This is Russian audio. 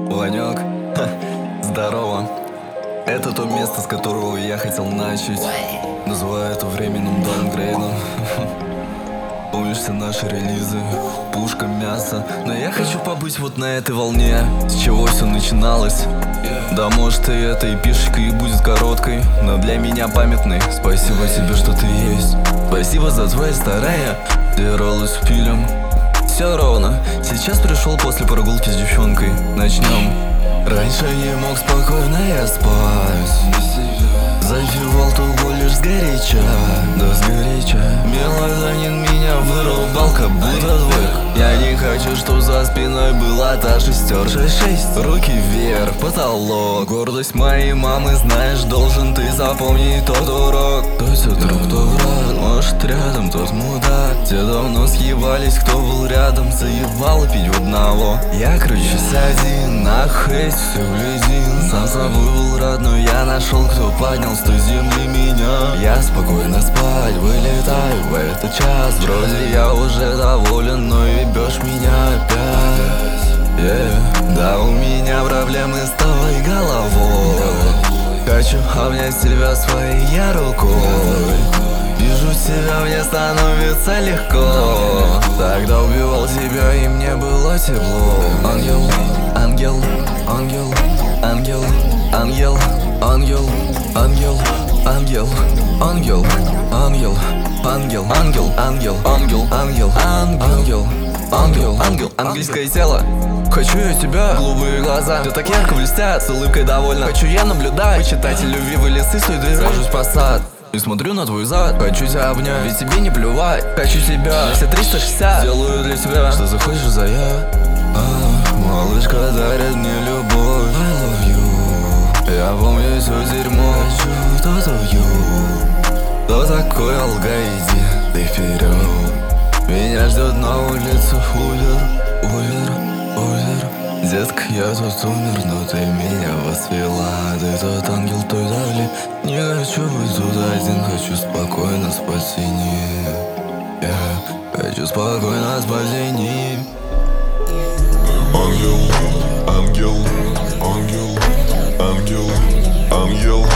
Ванек, здорово. Это то место, с которого я хотел начать. Называю это временным даунгрейдом. Помнишь все наши релизы, пушка, мясо. Но я хочу побыть вот на этой волне, с чего все начиналось. Да, может, и эта эпишка и будет короткой, но для меня памятной. Спасибо тебе, что ты есть. Спасибо за твои старания, где роллы с пилем. Все ровно, сейчас пришел после прогулки с девчонкой. Начнем. Раньше не мог спокойно я спать, запивал ту лишь сгоряча, да сгоряча. Мелатонин меня вырубал, как будто двоек. Я не хочу, чтоб за спиной была та шестерка. 6, руки вверх, потолок. Гордость моей мамы, знаешь, должен ты запомнить тот урок. То есть друг, кто враг, может рядом тот мудак. Те давно съебались, кто был рядом, заебало пить в одного. Я кручусь один, нахуй все близин. Сам собой был рад, но я нашел, кто поднял с той земли меня. Я спокойно спать, вылетаю в этот час. Вроде я уже доволен, но ебешь меня опять. Да, у меня проблемы с твоей головой. Хочу обнять тебя своей рукой. Вижу тебя, мне становится легко. Тогда убивал тебя, и мне было тепло. Ангел, ангел, ангел, ангел, ангел, ангел, ангел, ангел, ангел, ангел, ангел, ангел, ангел, ангел, ангел, ангел, ангел, ангел, ангельское тело. Хочу я тебя, голубые глаза, ты так ярко блестят, с улыбкой довольна. Хочу я наблюдать, почитатель любви в лесы, стой, дрожусь по сад. И смотрю на твой зад, хочу тебя обнять, ведь тебе не плевать. Хочу тебя, все 360 сделаю для тебя, что захочешь за я. Малышка дарит мне любовь, I love you. Я помню все дерьмо, хочу то твою. Кто такой алгоиди, ты вперед. Меня ждет на улице Увер, Увер, Увер. Детка, я тут умер, но ты меня возвела. Ты тот ангел той дали. Не хочу быть тут один, хочу спокойно спать в тени. Я хочу спокойно спать в тени. Ангел, ангел, ангел, ангел, ангел,